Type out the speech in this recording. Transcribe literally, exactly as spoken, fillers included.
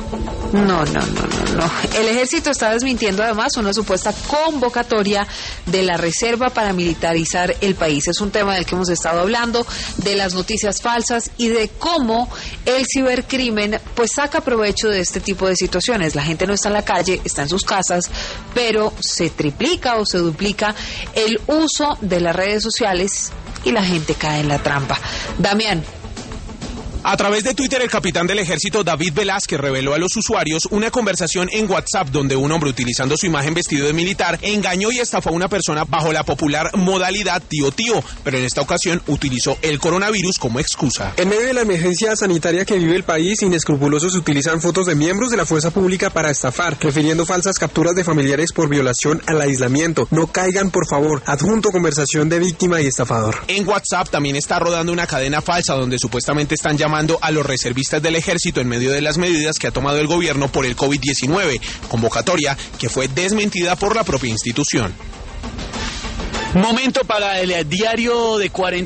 No, no, no, no, no. El ejército está desmintiendo además una supuesta convocatoria de la reserva para militarizar el país. Es un tema del que hemos estado hablando, de las noticias falsas y de cómo el cibercrimen pues saca provecho de este tipo de situaciones. La gente no está en la calle, está en sus casas, pero se triplica o se duplica el uso de las redes sociales y la gente cae en la trampa. Damián. A través de Twitter, el capitán del ejército David Velázquez reveló a los usuarios una conversación en WhatsApp donde un hombre, utilizando su imagen vestido de militar, engañó y estafó a una persona bajo la popular modalidad tío tío, pero en esta ocasión utilizó el coronavirus como excusa. En medio de la emergencia sanitaria que vive el país, inescrupulosos utilizan fotos de miembros de la fuerza pública para estafar, refiriendo falsas capturas de familiares por violación al aislamiento. No caigan, por favor. Adjunto conversación de víctima y estafador. En WhatsApp también está rodando una cadena falsa donde supuestamente están llamando a los reservistas del ejército en medio de las medidas que ha tomado el gobierno por el COVID diecinueve, convocatoria que fue desmentida por la propia institución. Momento para el diario de cuarenta.